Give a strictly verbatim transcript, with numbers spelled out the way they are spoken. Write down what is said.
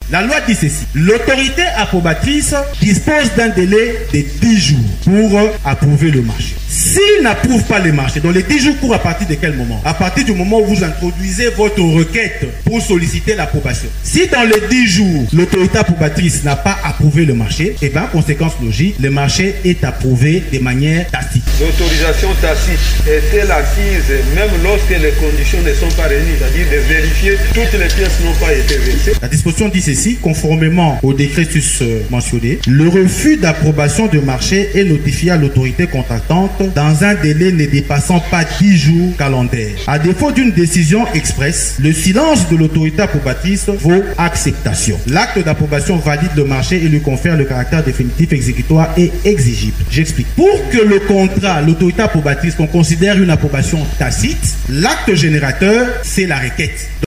La loi dit ceci. L'autorité approbatrice dispose d'un délai de dix jours pour approuver le marché. S'il n'approuve pas le marché, dans les dix jours courent à partir de quel moment? À partir du moment où vous introduisez votre requête pour solliciter l'approbation. Si dans les dix jours, l'autorité approbatrice n'a pas approuvé le marché, et bien, conséquence logique, le marché est approuvé de manière tacite. L'autorisation tacite est-elle acquise même lorsque les conditions ne sont pas réunies, c'est-à-dire de vérifier toutes les pièces n'ont pas été versées? La disposition dit ceci, conformément au décret sus mentionné, le refus d'approbation de marché est notifié à l'autorité contractante dans un délai ne dépassant pas dix jours calendaires. À défaut d'une décision expresse, le silence de l'autorité approbatrice vaut acceptation. L'acte d'approbation valide le marché et lui confère le caractère définitif, exécutoire et exigible. J'explique. Pour que le contrat, l'autorité approbatrice, qu'on considère une approbation tacite, l'acte générateur, c'est la requête.